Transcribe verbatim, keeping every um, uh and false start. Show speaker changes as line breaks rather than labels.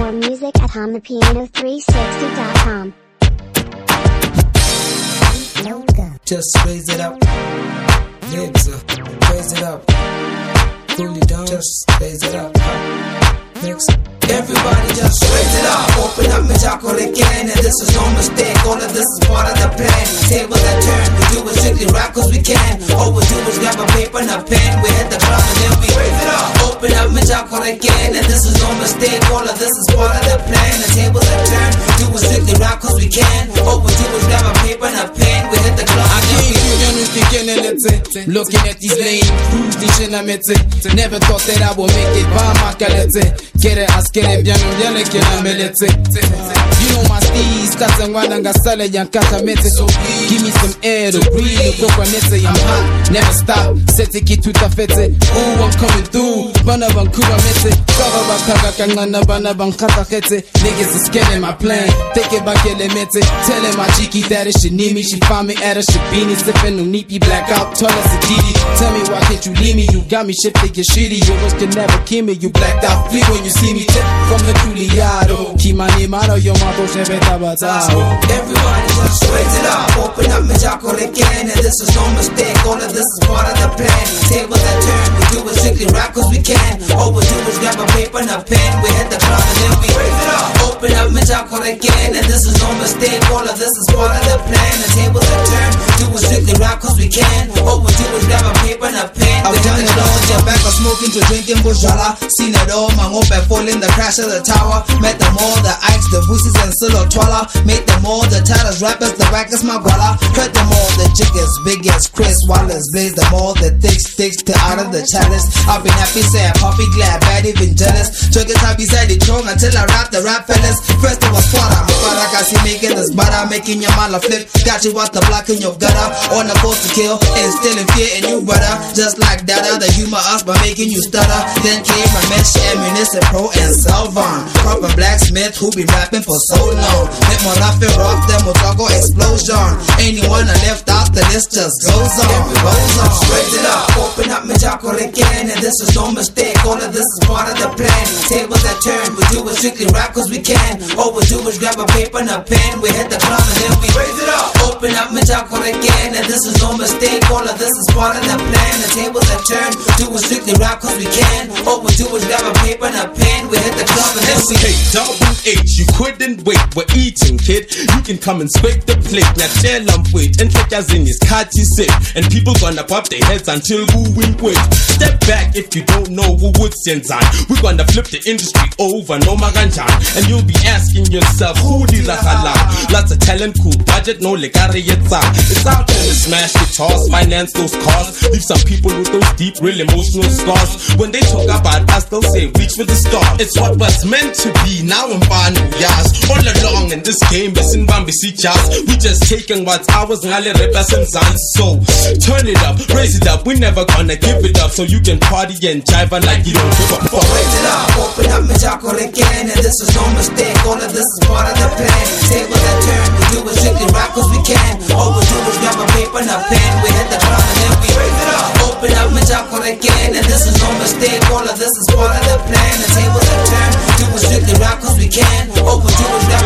More music at hum the piano three sixty dot com.
Just raise it up, lips up, raise it up, cool it down, just raise it up, mix. Everybody just raise it up, open up my chocolate again, and this is no mistake, all of this is part of the plan. Table that turn, we do it strictly rap cause we can. All we do is grab a paper and a pen, we hit the club and then we raise it up. Open up my chocolate again, and this is no mistake, all of this is part of the plan. The table that turn, do it strictly rap cause we can. All we do is grab a paper and a pen, we hit the club and then we raise it up.
Looking at these lame crews, these shit I'm at it. Never thought that I would make it by my quality. Get it, I get it, bien, bien, like I'm it. You know my steez, cause I'm one and gasale, young cat, I met it. So give me some air to breathe, look what I'm hot, never stop. Set it, get to the fete. Oh, I'm coming through. Bana Vancouver, met it. Cover back, Kagakana, Bana Bankata, niggas is getting my plan. Take it back, element it. Tell him my cheeky that it should need me. She found me at a shabini, sipping no neepy blackout. Tell us a D D. Tell me why can't you leave me? You got me shifted, you're shitty. Your words can never kill me. You blacked out, flee when you see me. Tip from the Culiado. Keep my name out of your mouth,
everybody just raise it up, open up my chocolate again, and this is no mistake, all of this is part of the plan. Table that turn, we do it strictly rap cause we can. All we do is grab a paper and a pen, we hit the club and then we raise it up. Open up my chocolate again, and this is no mistake, all of this is part of the plan. The table that turn, do it strictly rap cause we can. All we do is grab a paper and a pen. I've done it all, jump back or smoking to drinking Bujala. Seen it all, my hope and fall in the crash of the tower. Met them all, the Ikes, the Voices and Silo Twala. Make them all, the Tatters, rappers, the Rackers, my guala. Cut them all, the Jiggers, Biggest, Chris Wallace. Blaze them all, the thick sticks to out of the chalice. I've been happy, sad, poppy, glad, bad, even jealous. Trigger happy, said it strong until I rap the rap fellas. First it was Swara, but I got you making this butter, making your mala flip. Got you out the block in your gutter. On the coast to kill, instilling fear in you, brother. Just like Dada, the humor us by making you stutter. Then came a mesh, ammunition, pro, and Salvan. Proper blacksmith who been rapping for so long. Let more laughing rock, them Motago explosion. Anyone I left out, the list just goes on. Goes on. Raise it up, open up my chocolate again, and this is no mistake. All of this is part of the plan. Tables that turn, we do it strictly rap cause we can. All we do is grab a paper and a pen, we hit the club and then we raise it up. Open up my chocolate again, and this is no mistake. All of this is part of the plan. The tables that turn, do it strictly rap cause we can. All we do is grab a paper and a pen, we hit the club and then we
Hey, double H, you couldn't wait, we're eating, kid. You can come and scrape the plate. Now tell them wait, and take as in his catchy sip. And people gonna pop their heads until we win wait. Step back if you don't know who would send on. We're gonna flip the industry over, no maganjan. And you'll be asking yourself, who did la hala? Lots of talent, cool budget, no legare yetsa. It's out there to smash guitars, finance those cars. Leave some people with those deep, real emotional scars. When they talk about us, they'll say, reach for the star. It's what was meant to be, now I'm fine with yas. All along in this game, it's in Bambisi jazz. We just taking what's ours, ngale rappers and zans. So, turn it up, raise it up, we never gonna give it up. So you can party and jive like you don't give a fuck.
Raise it up, open up my chocolate again, and this is no mistake. All of this is part of the plan. Table that turn, we do it strictly rap cause we can. All we do is grab a paper and a pen, we hit the club and then we raise it up. Open up my chocolate again, and this is no mistake. All of this is part of the plan. The table that turn, do it strictly rap cause we can. All we do is grab